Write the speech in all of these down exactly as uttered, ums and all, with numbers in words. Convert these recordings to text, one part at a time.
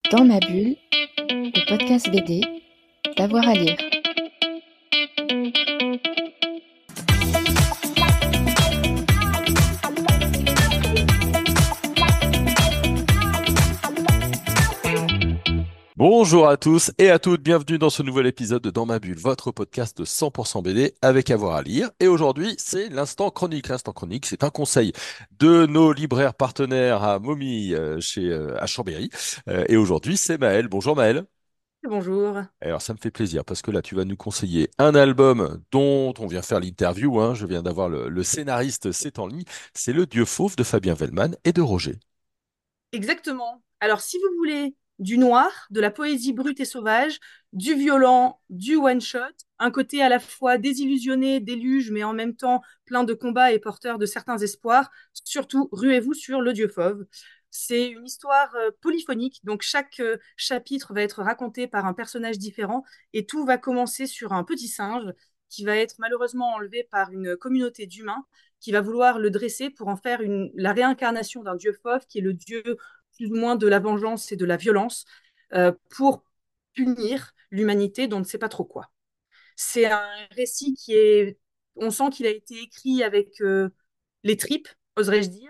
Dans ma bulle, le podcast B D, d'avoir à lire. Bonjour à tous et à toutes, bienvenue dans ce nouvel épisode de Dans ma bulle, votre podcast de cent pour cent B D avec avoir à lire. Et aujourd'hui, c'est l'instant chronique. L'instant chronique, c'est un conseil de nos libraires partenaires à Momie euh, chez euh, à Chambéry. Euh, et aujourd'hui, c'est Maël. Bonjour Maël. Bonjour. Alors, ça me fait plaisir parce que là, tu vas nous conseiller un album dont on vient faire l'interview, hein. Je viens d'avoir le, le scénariste, c'est en ligne. C'est Le Dieu Fauve de Fabien Wellman et de Roger. Exactement. Alors, si vous voulez du noir, de la poésie brute et sauvage, du violent, du one-shot, un côté à la fois désillusionné, déluge, mais en même temps plein de combats et porteur de certains espoirs, surtout ruez-vous sur Le Dieu Fauve. C'est une histoire euh, polyphonique, donc chaque euh, chapitre va être raconté par un personnage différent et tout va commencer sur un petit singe qui va être malheureusement enlevé par une communauté d'humains qui va vouloir le dresser pour en faire une, la réincarnation d'un dieu fauve qui est le dieu plus ou moins de la vengeance et de la violence euh, pour punir l'humanité dont on ne sait pas trop quoi. C'est un récit qui est, on sent qu'il a été écrit avec euh, les tripes, oserais-je dire.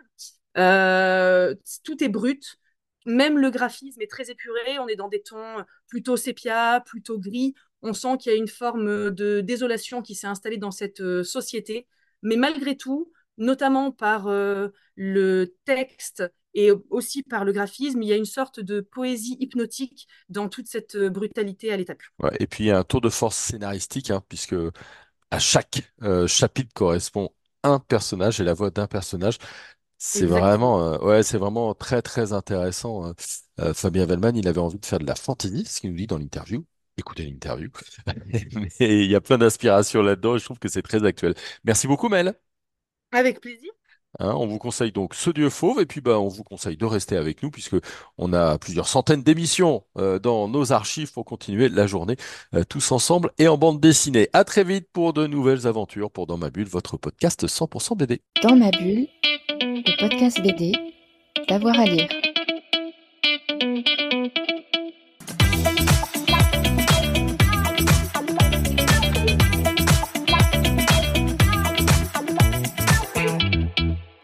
Euh, tout est brut, même le graphisme est très épuré. On est dans des tons plutôt sépia, plutôt gris. On sent qu'il y a une forme de désolation qui s'est installée dans cette euh, société. Mais malgré tout, notamment par euh, le texte et aussi par le graphisme, il y a une sorte de poésie hypnotique dans toute cette euh, brutalité à l'état pur. Ouais, et puis, il y a un tour de force scénaristique, hein, puisque à chaque euh, chapitre correspond un personnage et la voix d'un personnage. C'est Exactement. vraiment, euh, ouais, c'est vraiment très très intéressant, hein. Euh, Fabien Wellman, il avait envie de faire de la fantaisie, ce qu'il nous dit dans l'interview. Écoutez l'interview. Mais il y a plein d'inspiration là-dedans et je trouve que c'est très actuel. Merci beaucoup, Mel. Avec plaisir. Hein, on vous conseille donc Ce Dieu Fauve et puis bah, on vous conseille de rester avec nous puisque on a plusieurs centaines d'émissions euh, dans nos archives pour continuer la journée euh, tous ensemble et en bande dessinée. À très vite pour de nouvelles aventures pour Dans ma bulle, votre podcast cent pour cent B D. Dans ma bulle, le podcast B D, d'avoir à lire.